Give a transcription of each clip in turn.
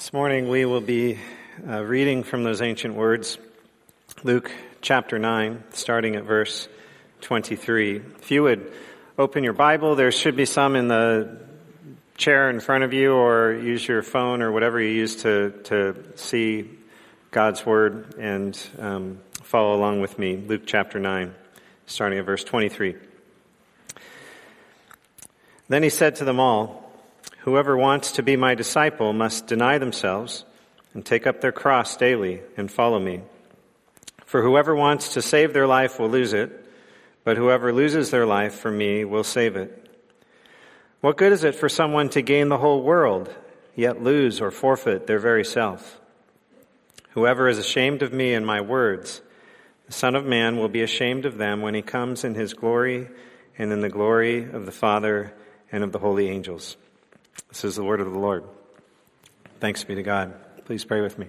This morning we will be reading from those ancient words, Luke chapter 9, starting at verse 23. If you would open your Bible, there should be some in the chair in front of you, or use your phone or whatever you use to see God's Word and follow along with me. Luke chapter 9, starting at verse 23. Then he said to them all, "Whoever wants to be my disciple must deny themselves and take up their cross daily and follow me. For whoever wants to save their life will lose it, but whoever loses their life for me will save it. What good is it for someone to gain the whole world, yet lose or forfeit their very self? Whoever is ashamed of me and my words, the Son of Man will be ashamed of them when he comes in his glory and in the glory of the Father and of the holy angels." This is the word of the Lord. Thanks be to God. Please pray with me.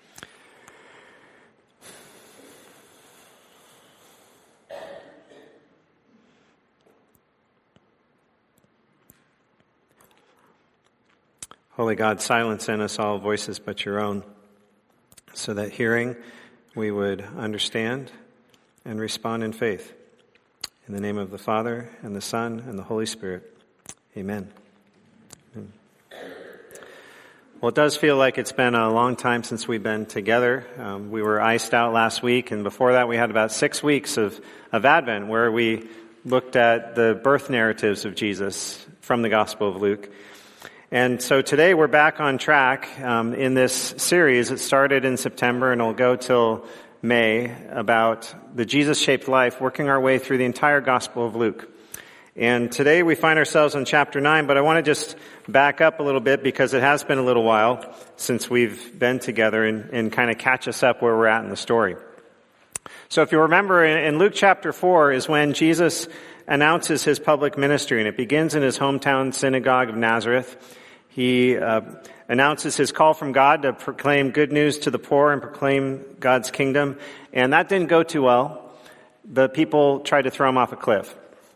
Holy God, silence in us all voices but your own, so that hearing we would understand and respond in faith. In the name of the Father, and the Son, and the Holy Spirit. Amen. Well, it does feel like it's been a long time since we've been together. We were iced out last week, and before that we had about 6 weeks of Advent, where we looked at the birth narratives of Jesus from the Gospel of Luke. And so today we're back on track in this series. It started in September and it'll go till May, about the Jesus-shaped life, working our way through the entire Gospel of Luke. And today we find ourselves in chapter 9, but I want to just back up a little bit because it has been a little while since we've been together and kind of catch us up where we're at in the story. So if you remember, in Luke chapter 4 is when Jesus announces his public ministry, and it begins in his hometown synagogue of Nazareth. He announces his call from God to proclaim good news to the poor and proclaim God's kingdom, and that didn't go too well. The people tried to throw him off a cliff.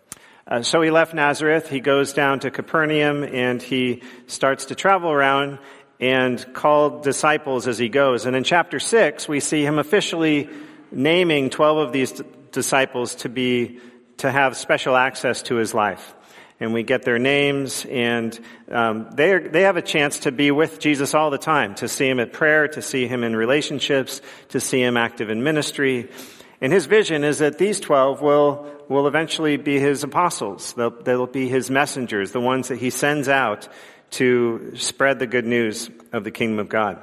So he left Nazareth, he goes down to Capernaum, and he starts to travel around and call disciples as he goes. And in chapter 6, we see him officially naming 12 of these disciples to have special access to his life. And we get their names, and they have a chance to be with Jesus all the time, to see him at prayer, to see him in relationships, to see him active in ministry. And his vision is that these 12 will eventually be his apostles. They'll be his messengers, the ones that he sends out to spread the good news of the kingdom of God.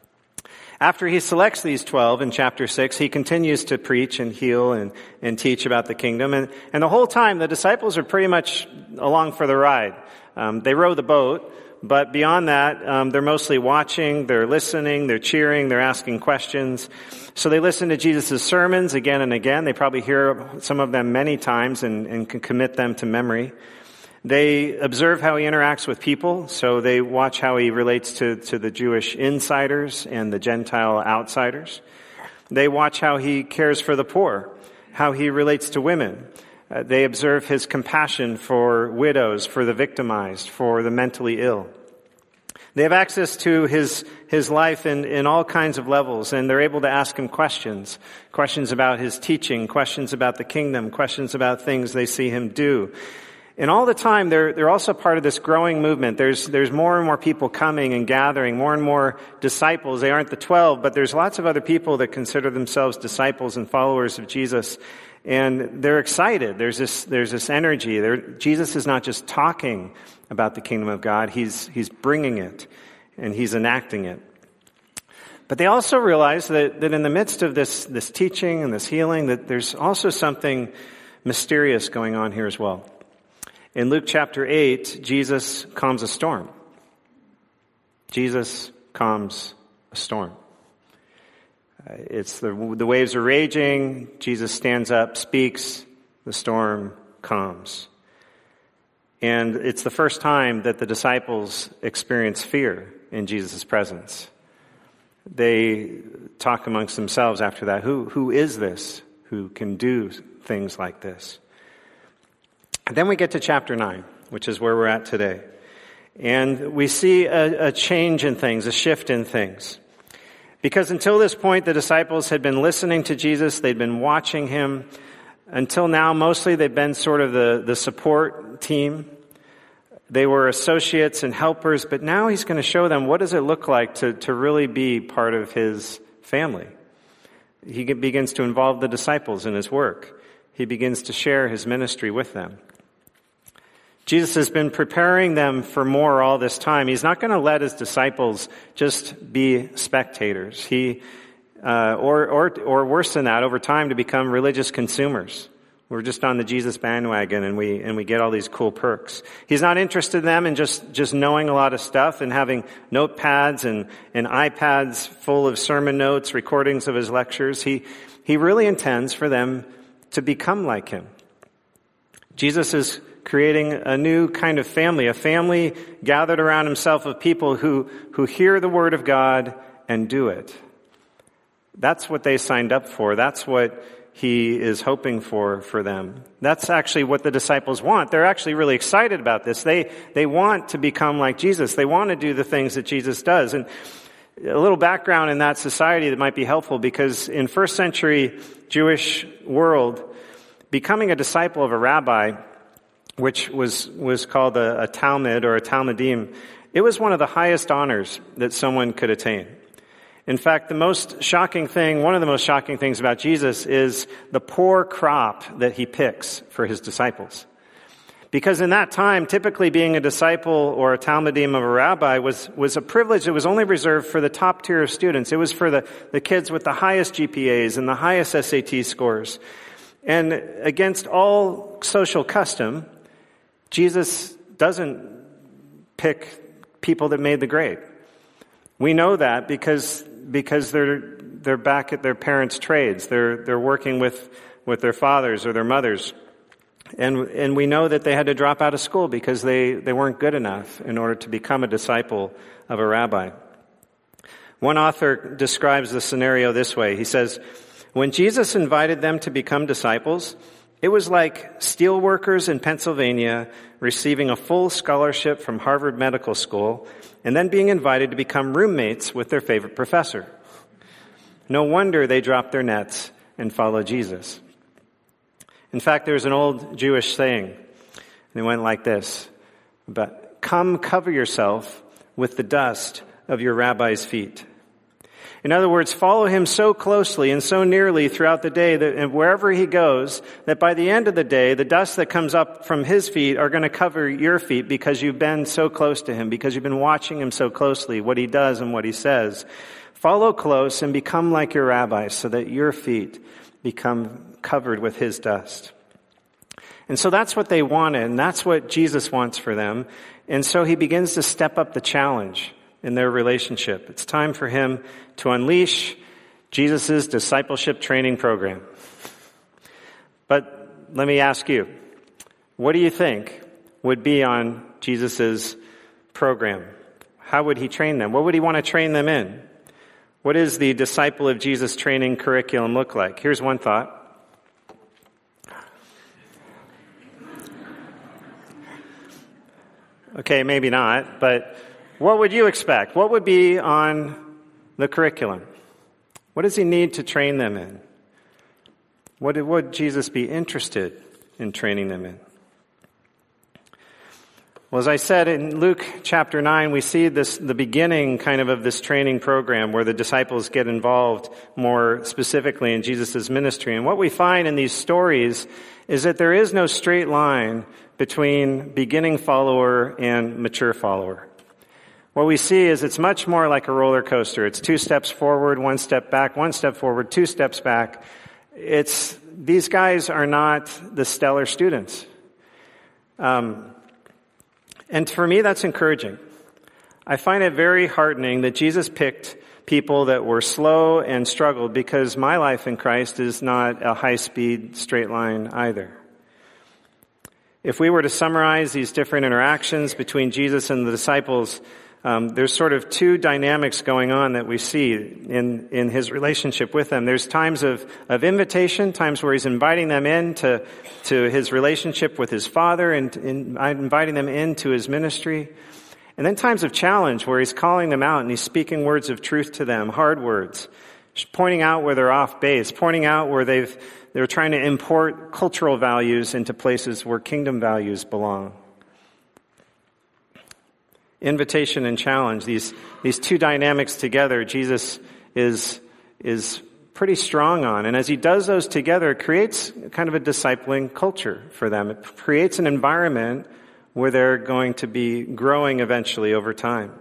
After he selects these 12 in chapter 6, he continues to preach and heal and teach about the kingdom. And the whole time, the disciples are pretty much along for the ride. They row the boat, but beyond that, they're mostly watching, they're listening, they're cheering, they're asking questions. So they listen to Jesus' sermons again and again. They probably hear some of them many times and can commit them to memory. They observe how he interacts with people, so they watch how he relates to the Jewish insiders and the Gentile outsiders. They watch how he cares for the poor, how he relates to women. They observe his compassion for widows, for the victimized, for the mentally ill. They have access to his life in all kinds of levels, and they're able to ask him questions about his teaching, questions about the kingdom, questions about things they see him do. And all the time, they're also part of this growing movement. There's more and more people coming and gathering, more and more disciples. They aren't the 12, but there's lots of other people that consider themselves disciples and followers of Jesus. And they're excited. There's this energy. Jesus is not just talking about the kingdom of God. He's bringing it, and he's enacting it. But they also realize that in the midst of this teaching and this healing, that there's also something mysterious going on here as well. In Luke chapter 8, Jesus calms a storm. Jesus calms a storm. It's the waves are raging. Jesus stands up, speaks, the storm calms. And it's the first time that the disciples experience fear in Jesus' presence. They talk amongst themselves after that. Who is this who can do things like this? And then we get to chapter 9, which is where we're at today. And we see a change in things, a shift in things. Because until this point, the disciples had been listening to Jesus, they'd been watching him. Until now, mostly they've been sort of the support team. They were associates and helpers, but now he's going to show them what does it look like to really be part of his family. He begins to involve the disciples in his work. He begins to share his ministry with them. Jesus has been preparing them for more all this time. He's not going to let his disciples just be spectators. Or worse than that, over time to become religious consumers. We're just on the Jesus bandwagon and we get all these cool perks. He's not interested in them in just knowing a lot of stuff and having notepads and iPads full of sermon notes, recordings of his lectures. He really intends for them to become like him. Jesus is creating a new kind of family, a family gathered around himself of people who hear the word of God and do it. That's what they signed up for. That's what he is hoping for them. That's actually what the disciples want. They're actually really excited about this. They want to become like Jesus. They want to do the things that Jesus does. And a little background in that society that might be helpful, because in first century Jewish world, becoming a disciple of a rabbi, which was called a Talmud or a Talmudim, it was one of the highest honors that someone could attain. In fact, one of the most shocking things about Jesus is the poor crop that he picks for his disciples. Because in that time, typically being a disciple or a Talmudim of a rabbi was a privilege that was only reserved for the top tier of students. It was for the kids with the highest GPAs and the highest SAT scores. And against all social custom, Jesus doesn't pick people that made the grade. We know that because they're back at their parents' trades. They're working with their fathers or their mothers. And we know that they had to drop out of school because they weren't good enough in order to become a disciple of a rabbi. One author describes the scenario this way. He says, when Jesus invited them to become disciples, it was like steel workers in Pennsylvania receiving a full scholarship from Harvard Medical School and then being invited to become roommates with their favorite professor. No wonder they dropped their nets and followed Jesus. In fact, there's an old Jewish saying, and it went like this, come cover yourself with the dust of your rabbi's feet. In other words, follow him so closely and so nearly throughout the day that and wherever he goes, that by the end of the day, the dust that comes up from his feet are going to cover your feet because you've been so close to him, because you've been watching him so closely, what he does and what he says. Follow close and become like your rabbi so that your feet become covered with his dust. And so that's what they wanted, and that's what Jesus wants for them. And so he begins to step up the challenge in their relationship. It's time for him to unleash Jesus' discipleship training program. But let me ask you, what do you think would be on Jesus' program? How would he train them? What would he want to train them in? What does the disciple of Jesus training curriculum look like? Here's one thought. Okay, maybe not, but what would you expect? What would be on the curriculum? What does he need to train them in? What would Jesus be interested in training them in? Well, as I said, in Luke chapter 9, we see the beginning kind of this training program where the disciples get involved more specifically in Jesus' ministry. And what we find in these stories is that there is no straight line between beginning follower and mature follower. What we see is it's much more like a roller coaster. It's 2 steps forward, 1 step back, 1 step forward, 2 steps back. These guys are not the stellar students. And for me, that's encouraging. I find it very heartening that Jesus picked people that were slow and struggled, because my life in Christ is not a high-speed straight line either. If we were to summarize these different interactions between Jesus and the disciples, there's sort of 2 dynamics going on that we see in his relationship with them. There's times of invitation, times where he's inviting them into his relationship with his Father and inviting them into his ministry. And then times of challenge where he's calling them out and he's speaking words of truth to them, hard words, pointing out where they're off base, pointing out where they're trying to import cultural values into places where kingdom values belong. Invitation and challenge, these two dynamics together, Jesus is pretty strong on. And as he does those together, it creates kind of a discipling culture for them. It creates an environment where they're going to be growing eventually over time.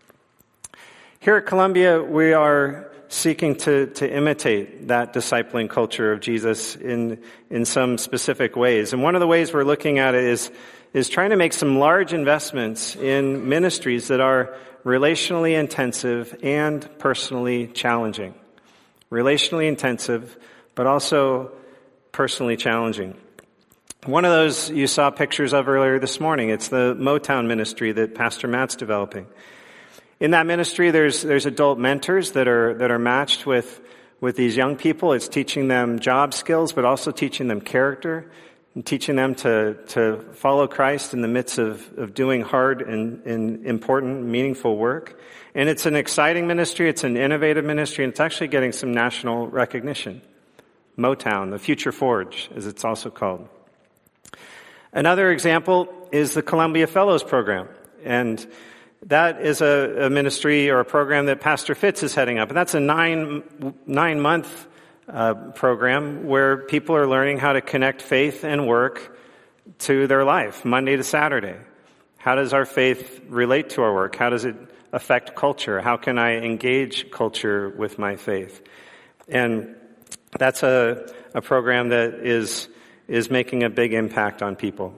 Here at Columbia, we are seeking to imitate that discipling culture of Jesus in some specific ways. And one of the ways we're looking at it is trying to make some large investments in ministries that are relationally intensive and personally challenging. Relationally intensive, but also personally challenging. One of those you saw pictures of earlier this morning. It's the Motown ministry that Pastor Matt's developing. In that ministry, there's adult mentors that are matched with these young people. It's teaching them job skills, but also teaching them character and teaching them to follow Christ in the midst of doing hard and important, meaningful work. And it's an exciting ministry. It's an innovative ministry, and it's actually getting some national recognition. Motown, the Future Forge, as it's also called. Another example is the Columbia Fellows Program. And that is a ministry or a program that Pastor Fitz is heading up. And that's a nine-month program where people are learning how to connect faith and work to their life, Monday to Saturday. How does our faith relate to our work? How does it affect culture? How can I engage culture with my faith? And that's a program that is making a big impact on people.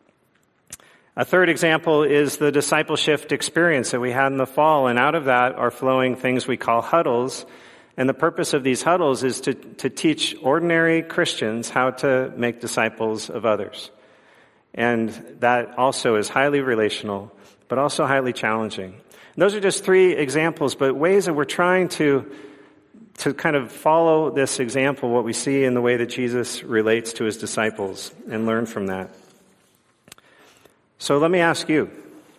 A third example is the discipleship experience that we had in the fall, and out of that are flowing things we call huddles. And the purpose of these huddles is to teach ordinary Christians how to make disciples of others. And that also is highly relational, but also highly challenging. And those are just three examples, but ways that we're trying to kind of follow this example, what we see in the way that Jesus relates to his disciples, and learn from that. So let me ask you,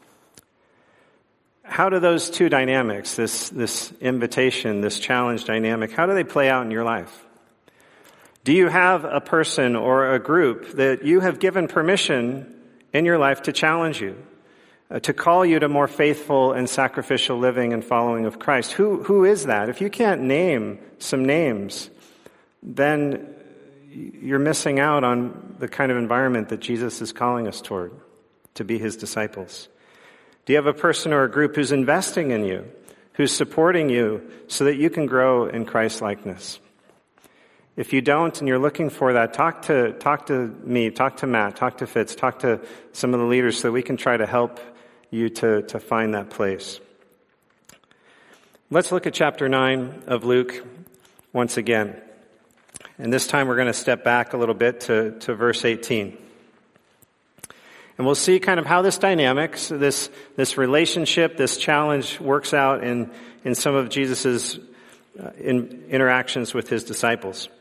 how do those two dynamics, this invitation, this challenge dynamic, how do they play out in your life? Do you have a person or a group that you have given permission in your life to challenge you, to call you to more faithful and sacrificial living and following of Christ? Who is that? If you can't name some names, then you're missing out on the kind of environment that Jesus is calling us toward, to be his disciples. Do you have a person or a group who's investing in you, who's supporting you so that you can grow in Christ-likeness? If you don't and you're looking for that, talk to me, talk to Matt, talk to Fitz, talk to some of the leaders so we can try to help you to find that place. Let's look at chapter 9 of Luke once again. And this time we're going to step back a little bit to verse 18. And we'll see kind of how this dynamics, this relationship, this challenge works out in some of Jesus's interactions with his disciples.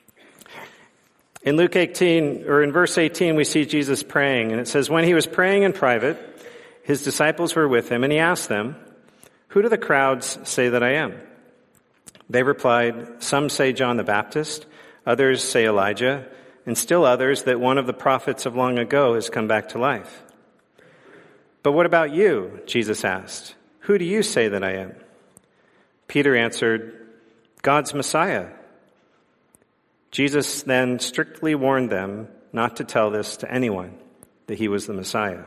In Luke 18, or in verse 18, we see Jesus praying, and it says, when he was praying in private, his disciples were with him, and he asked them, who do the crowds say that I am? They replied, some say John the Baptist, others say Elijah, and still others that one of the prophets of long ago has come back to life. But what about you? Jesus asked. Who do you say that I am? Peter answered, God's Messiah. Jesus then strictly warned them not to tell this to anyone, that he was the Messiah.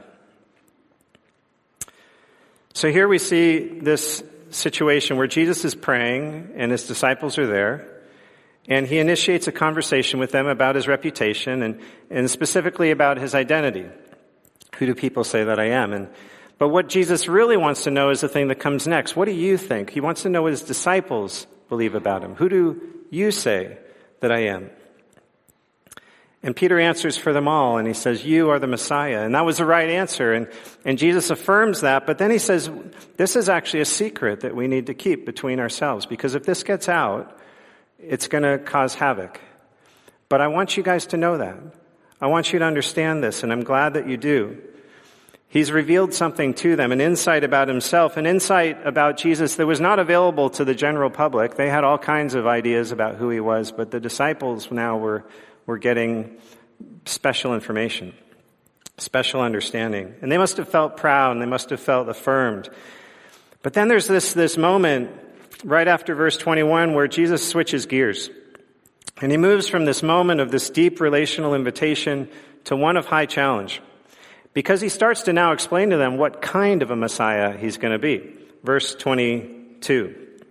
So here we see this situation where Jesus is praying and his disciples are there. And he initiates a conversation with them about his reputation and specifically about his identity. Who do people say that I am? But what Jesus really wants to know is the thing that comes next. What do you think? He wants to know what his disciples believe about him. Who do you say that I am? And Peter answers for them all, and he says, you are the Messiah. And that was the right answer. And Jesus affirms that, but then he says, this is actually a secret that we need to keep between ourselves, because if this gets out, it's going to cause havoc. But I want you guys to know that. I want you to understand this, and I'm glad that you do. He's revealed something to them, an insight about himself, an insight about Jesus that was not available to the general public. They had all kinds of ideas about who he was, but the disciples now were getting special information, special understanding. And they must have felt proud, and they must have felt affirmed. But then there's this moment right after verse 21 where Jesus switches gears. And he moves from this moment of this deep relational invitation to one of high challenge, because he starts to now explain to them what kind of a Messiah he's going to be. Verse 22.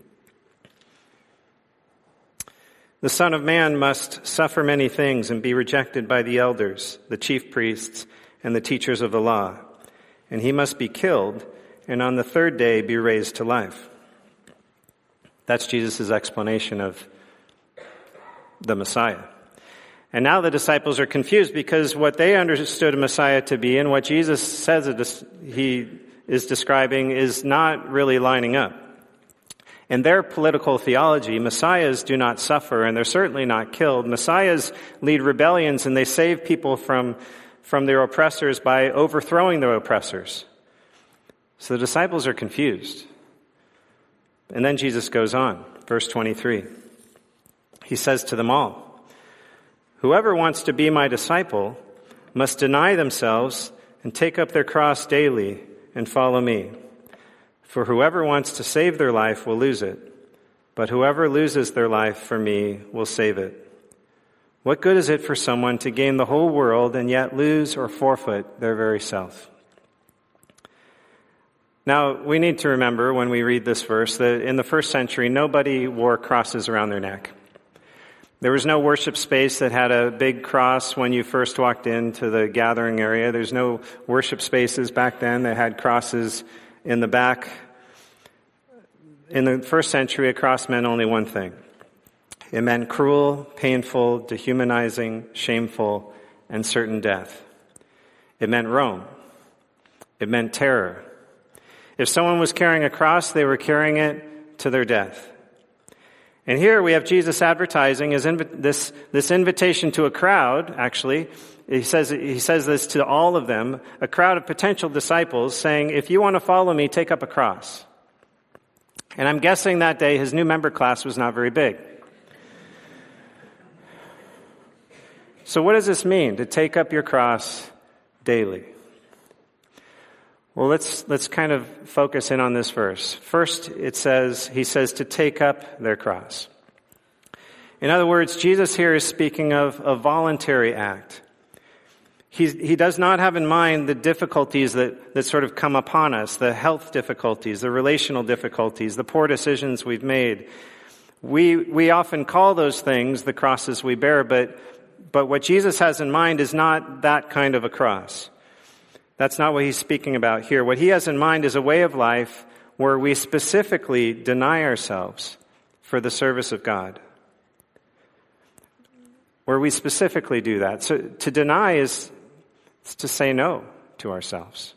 The Son of Man must suffer many things and be rejected by the elders, the chief priests, and the teachers of the law. And he must be killed, and on the third day be raised to life. That's Jesus' explanation of the Messiah. And now the disciples are confused because what they understood a Messiah to be and what Jesus says he is describing is not really lining up. In their political theology, Messiahs do not suffer, and they're certainly not killed. Messiahs lead rebellions, and they save people from their oppressors by overthrowing their oppressors. So the disciples are confused. And then Jesus goes on, verse 23. He says to them all, "Whoever wants to be my disciple must deny themselves and take up their cross daily and follow me. For whoever wants to save their life will lose it, but whoever loses their life for me will save it. What good is it for someone to gain the whole world and yet lose or forfeit their very self?" Now, we need to remember when we read this verse that in the first century, nobody wore crosses around their neck. There was no worship space that had a big cross when you first walked into the gathering area. There's no worship spaces back then that had crosses in the back. In the first century, a cross meant only one thing. It meant cruel, painful, dehumanizing, shameful, and certain death. It meant Rome. It meant terror. If someone was carrying a cross, they were carrying it to their death. And here we have Jesus advertising this invitation to a crowd, actually. He says this to all of them, a crowd of potential disciples, saying, if you want to follow me, take up a cross. And I'm guessing that day his new member class was not very big. So what does this mean, to take up your cross daily? Well, let's kind of focus in on this verse. First, he says to take up their cross. In other words, Jesus here is speaking of a voluntary act. He does not have in mind the difficulties that sort of come upon us, the health difficulties, the relational difficulties, the poor decisions we've made. We often call those things the crosses we bear, but what Jesus has in mind is not that kind of a cross. That's not what he's speaking about here. What he has in mind is a way of life where we specifically deny ourselves for the service of God. Where we specifically do that. So to deny is to say no to ourselves.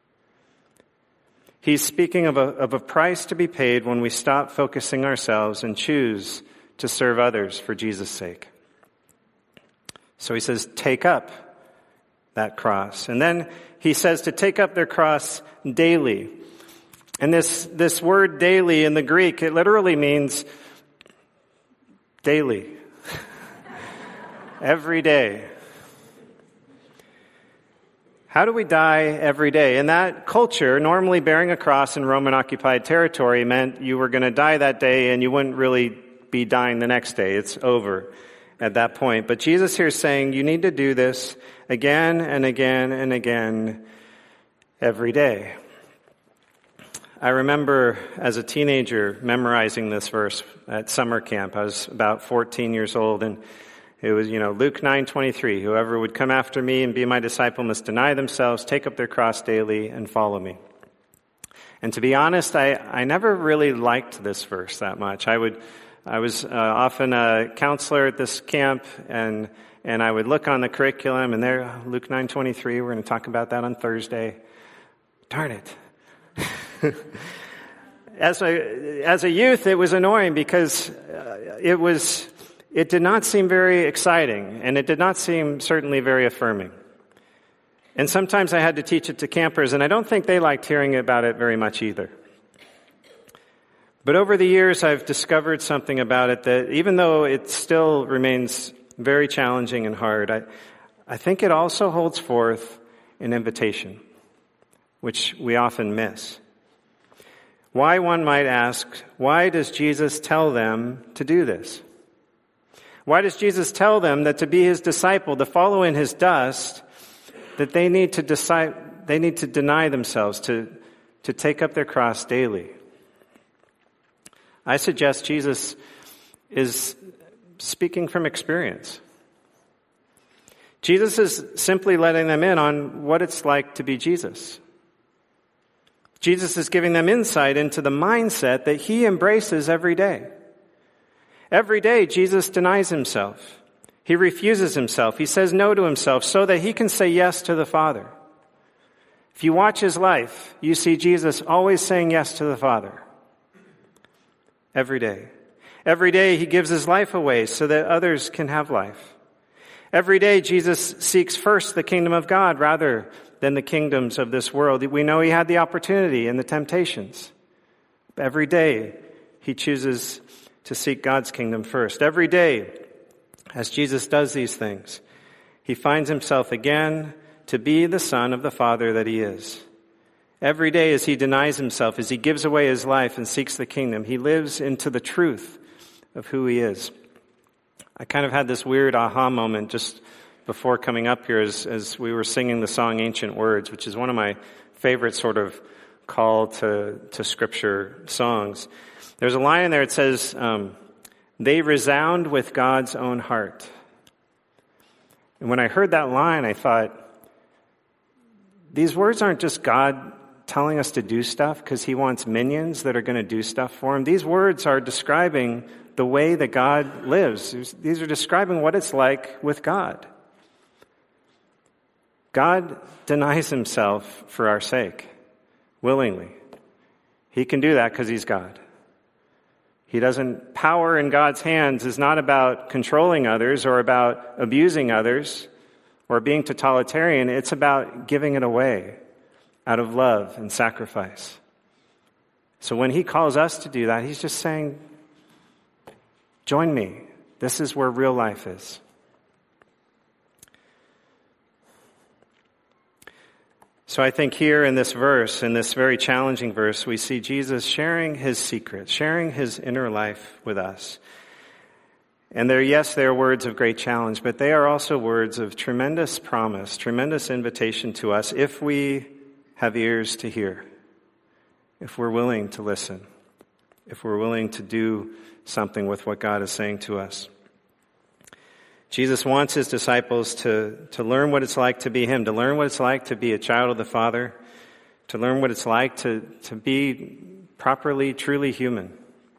He's speaking of a price to be paid when we stop focusing ourselves and choose to serve others for Jesus' sake. So he says, take up that cross. And then he says to take up their cross daily. And this word daily in the Greek, it literally means daily. Every day. How do we die every day? In that culture, normally bearing a cross in Roman-occupied territory meant you were going to die that day and you wouldn't really be dying the next day. It's over at that point. But Jesus here is saying you need to do this again and again and again every day. I remember as a teenager memorizing this verse at summer camp. I was about 14 years old, and it was, Luke 9:23, whoever would come after me and be my disciple must deny themselves, take up their cross daily, and follow me. And to be honest, I never really liked this verse that much. I was often a counselor at this camp, and I would look on the curriculum, and there, Luke 9:23, we're going to talk about that on Thursday. Darn it. As a youth, it was annoying because it did not seem very exciting, and it did not seem certainly very affirming. And sometimes I had to teach it to campers, and I don't think they liked hearing about it very much either. But over the years, I've discovered something about it that even though it still remains very challenging and hard, I think it also holds forth an invitation, which we often miss. Why, one might ask, why does Jesus tell them to do this? Why does Jesus tell them that to be his disciple, to follow in his dust, that they need to deny themselves, to take up their cross daily? I suggest Jesus is speaking from experience. Jesus is simply letting them in on what it's like to be Jesus. Jesus is giving them insight into the mindset that he embraces every day. Every day, Jesus denies himself. He refuses himself. He says no to himself so that he can say yes to the Father. If you watch his life, you see Jesus always saying yes to the Father. Every day. Every day he gives his life away so that others can have life. Every day Jesus seeks first the kingdom of God rather than the kingdoms of this world. We know he had the opportunity and the temptations. Every day he chooses to seek God's kingdom first. Every day, as Jesus does these things, he finds himself again to be the Son of the Father that he is. Every day as he denies himself, as he gives away his life and seeks the kingdom, he lives into the truth of who he is. I kind of had this weird aha moment just before coming up here as we were singing the song Ancient Words, which is one of my favorite sort of call to Scripture songs. There's a line in there that says, they resound with God's own heart. And when I heard that line, I thought, these words aren't just God telling us to do stuff because he wants minions that are going to do stuff for him. These words are describing the way that God lives. These are describing what it's like with God. God denies himself for our sake, willingly. He can do that because he's God. Power in God's hands is not about controlling others or about abusing others or being totalitarian. It's about giving it away out of love and sacrifice. So when he calls us to do that, he's just saying, join me. This is where real life is. So I think here in this verse, in this very challenging verse, we see Jesus sharing his secret, sharing his inner life with us. And they're words of great challenge, but they are also words of tremendous promise, tremendous invitation to us if we have ears to hear, if we're willing to listen, if we're willing to do something with what God is saying to us. Jesus wants his disciples to learn what it's like to be him, to learn what it's like to be a child of the Father, to learn what it's like to be properly, truly human.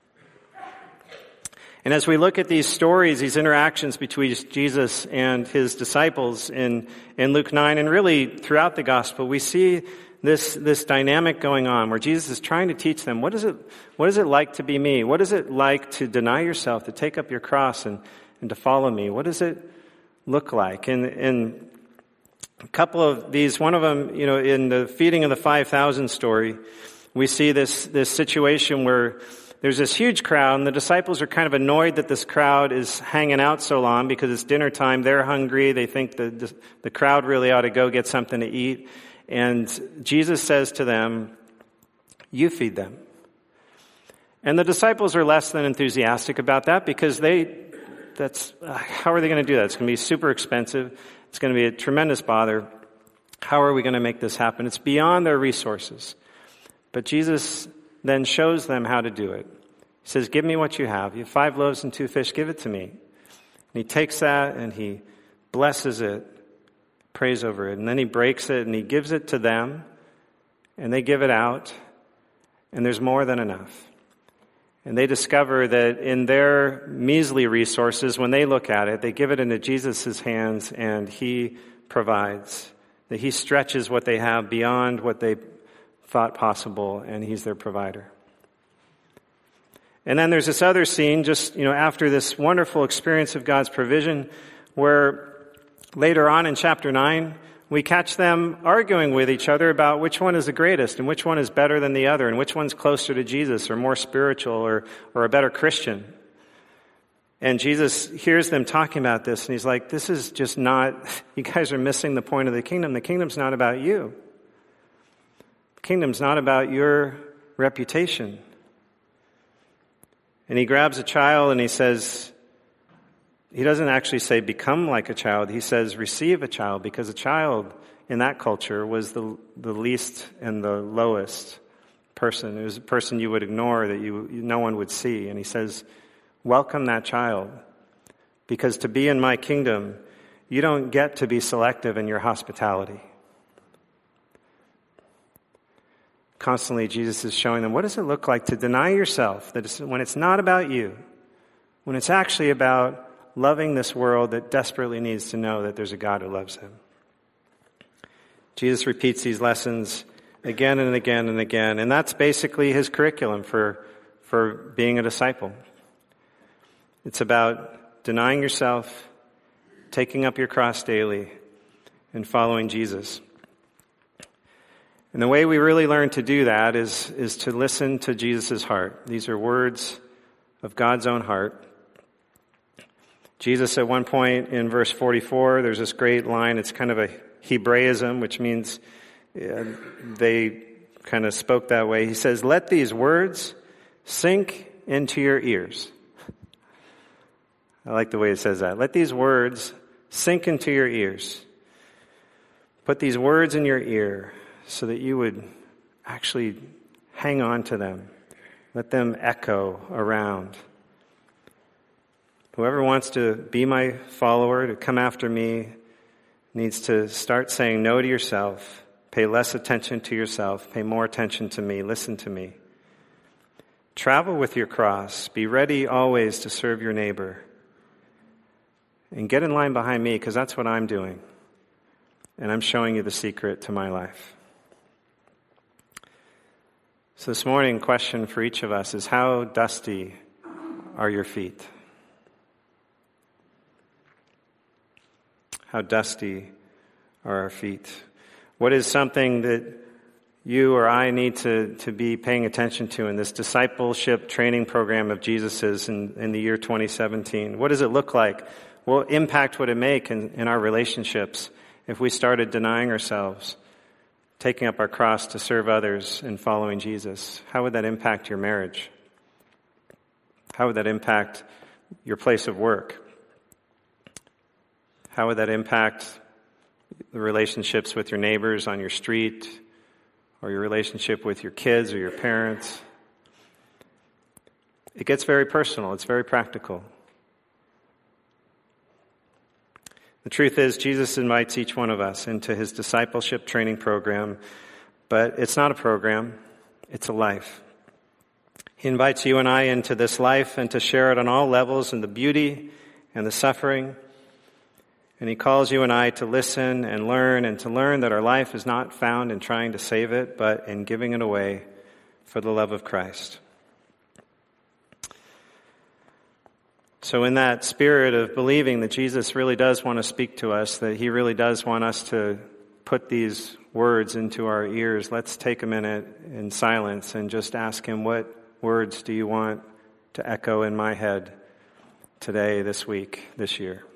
And as we look at these stories, these interactions between Jesus and his disciples in Luke 9 and really throughout the gospel, we see this dynamic going on where Jesus is trying to teach them, what is it like to be me? What is it like to deny yourself, to take up your cross and to follow me? What does it look like? And a couple of these, one of them, in the feeding of the 5,000 story, we see this situation where there's this huge crowd, and the disciples are kind of annoyed that this crowd is hanging out so long because it's dinner time. They're hungry. They think the crowd really ought to go get something to eat. And Jesus says to them, you feed them. And the disciples are less than enthusiastic about that because how are they going to do that? It's going to be super expensive. It's going to be a tremendous bother. How are we going to make this happen? It's beyond their resources. But Jesus then shows them how to do it. He says, give me what you have. You have 5 loaves and 2 fish. Give it to me. And he takes that and he blesses it, prays over it. And then he breaks it and he gives it to them. And they give it out. And there's more than enough. And they discover that in their measly resources, when they look at it, they give it into Jesus' hands and he provides. That he stretches what they have beyond what they thought possible, and he's their provider. And then there's this other scene just, after this wonderful experience of God's provision, where later on in chapter 9, we catch them arguing with each other about which one is the greatest and which one is better than the other and which one's closer to Jesus or more spiritual or a better Christian. And Jesus hears them talking about this, and he's like, this is just not, you guys are missing the point of the kingdom. The kingdom's not about you. The kingdom's not about your reputation. And he grabs a child and he says, he doesn't actually say become like a child. He says receive a child, because a child in that culture was the least and the lowest person. It was a person you would ignore, that no one would see. And he says, welcome that child, because to be in my kingdom, you don't get to be selective in your hospitality. Constantly, Jesus is showing them, what does it look like to deny yourself, when it's not about you, when it's actually about loving this world that desperately needs to know that there's a God who loves them. Jesus repeats these lessons again and again and again, and that's basically his curriculum for being a disciple. It's about denying yourself, taking up your cross daily, and following Jesus. And the way we really learn to do that is to listen to Jesus' heart. These are words of God's own heart. Jesus, at one point in verse 44, there's this great line. It's kind of a Hebraism, which means they kind of spoke that way. He says, let these words sink into your ears. I like the way it says that. Let these words sink into your ears. Put these words in your ear so that you would actually hang on to them. Let them echo around. Whoever wants to be my follower, to come after me, needs to start saying no to yourself, pay less attention to yourself, pay more attention to me, listen to me. Travel with your cross. Be ready always to serve your neighbor. And get in line behind me, because that's what I'm doing. And I'm showing you the secret to my life. So this morning, question for each of us is, how dusty are your feet? How dusty are our feet? What is something that you or I need to be paying attention to in this discipleship training program of Jesus's in the year 2017? What does it look like? What impact would it make in our relationships if we started denying ourselves, taking up our cross to serve others and following Jesus? How would that impact your marriage? How would that impact your place of work? How would that impact the relationships with your neighbors on your street, or your relationship with your kids or your parents? It gets very personal. It's very practical. The truth is, Jesus invites each one of us into his discipleship training program, but it's not a program, it's a life. He invites you and I into this life and to share it on all levels, in the beauty and the suffering. And he calls you and I to listen and to learn that our life is not found in trying to save it, but in giving it away for the love of Christ. So in that spirit of believing that Jesus really does want to speak to us, that he really does want us to put these words into our ears, let's take a minute in silence and just ask him, what words do you want to echo in my head today, this week, this year?